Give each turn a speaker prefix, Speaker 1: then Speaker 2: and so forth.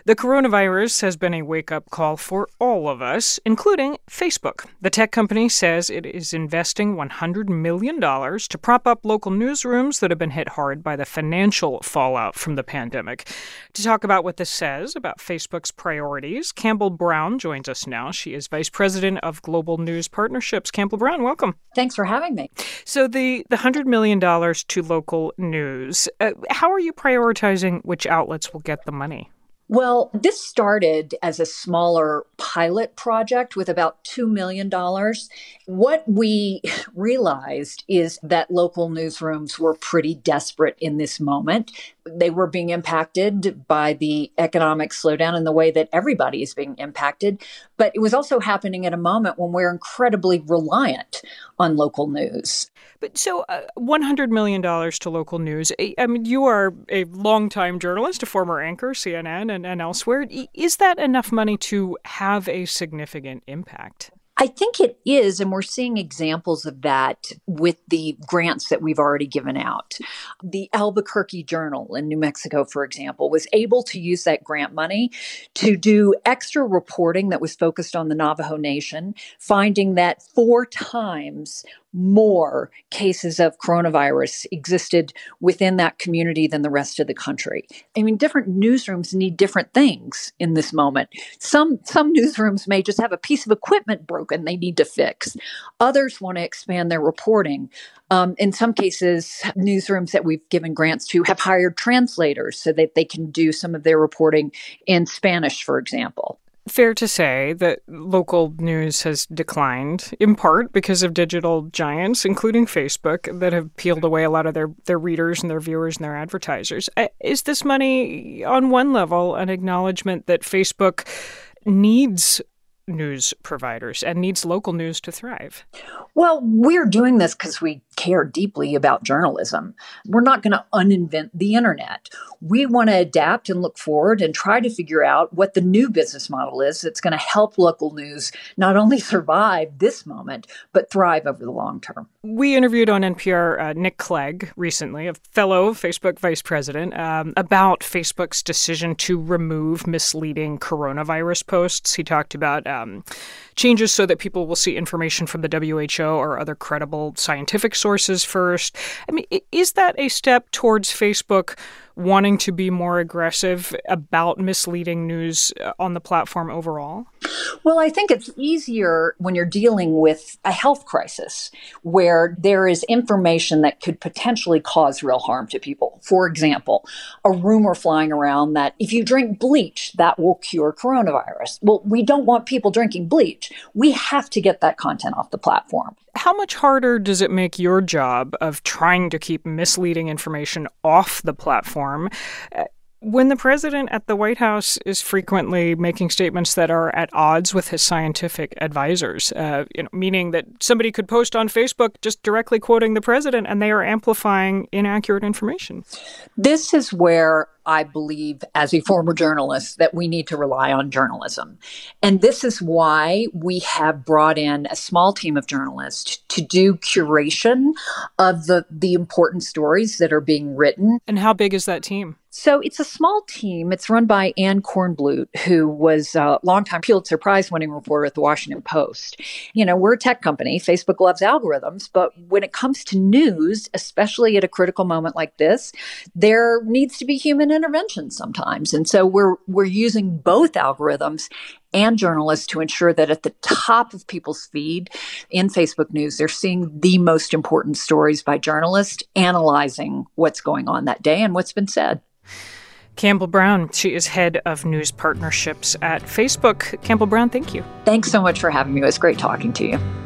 Speaker 1: The coronavirus has been a wake-up call for all of us, including Facebook. The tech company says it is investing $100 million to prop up local newsrooms that have been hit hard by the financial fallout from the pandemic. To talk about what this says about Facebook's priorities, Campbell Brown joins us now. She is Vice President of Global News Partnerships. Campbell Brown, welcome.
Speaker 2: Thanks for having me.
Speaker 1: So the $100 million to local news, how are you prioritizing which outlets will get the money?
Speaker 2: Well, this started as a smaller pilot project with about $2 million. What we realized is that local newsrooms were pretty desperate in this moment. They were being impacted by the economic slowdown in the way that everybody is being impacted. But it was also happening at a moment when we're incredibly reliant on local news.
Speaker 1: But so $100 million to local news. I mean, you are a longtime journalist, a former anchor, CNN and elsewhere. Is that enough money to have a significant impact?
Speaker 2: I think it is, and we're seeing examples of that with the grants that we've already given out. The Albuquerque Journal in New Mexico, for example, was able to use that grant money to do extra reporting that was focused on the Navajo Nation, finding that 4 times more cases of coronavirus existed within that community than the rest of the country. I mean, different newsrooms need different things in this moment. Some newsrooms may just have a piece of equipment broken they need to fix. Others want to expand their reporting. In some cases, newsrooms that we've given grants to have hired translators so that they can do some of their reporting in Spanish, for example.
Speaker 1: Fair to say that local news has declined, in part because of digital giants, including Facebook, that have peeled away a lot of their readers and their viewers and their advertisers. Is this money, on one level, an acknowledgement that Facebook needs news providers and needs local news to thrive?
Speaker 2: Well, we're doing this because we care deeply about journalism. We're not going to uninvent the internet. We want to adapt and look forward and try to figure out what the new business model is that's going to help local news not only survive this moment, but thrive over the long term.
Speaker 1: We interviewed on NPR Nick Clegg recently, a fellow Facebook vice president, about Facebook's decision to remove misleading coronavirus posts. He talked about changes so that people will see information from the WHO or other credible scientific sources first. I mean, is that a step towards Facebook wanting to be more aggressive about misleading news on the platform overall?
Speaker 2: Well, I think it's easier when you're dealing with a health crisis where there is information that could potentially cause real harm to people. For example, a rumor flying around that if you drink bleach, that will cure coronavirus. Well, we don't want people drinking bleach. We have to get that content off the platform.
Speaker 1: How much harder does it make your job of trying to keep misleading information off the platform when the president at the White House is frequently making statements that are at odds with his scientific advisors, meaning that somebody could post on Facebook just directly quoting the president and they are amplifying inaccurate information?
Speaker 2: This is where I believe, as a former journalist, that we need to rely on journalism. And this is why we have brought in a small team of journalists to do curation of the important stories that are being written.
Speaker 1: And how big is that team?
Speaker 2: So it's a small team. It's run by Anne Kornblut, who was a longtime Pulitzer Prize-winning reporter at the Washington Post. You know, we're a tech company. Facebook loves algorithms. But when it comes to news, especially at a critical moment like this, there needs to be human intervention sometimes. And so we're using both algorithms and journalists to ensure that at the top of people's feed in Facebook News, they're seeing the most important stories by journalists, analyzing what's going on that day and what's been said.
Speaker 1: Campbell Brown, she is head of news partnerships at Facebook. Campbell Brown, thank you.
Speaker 2: Thanks so much for having me. It was great talking to you.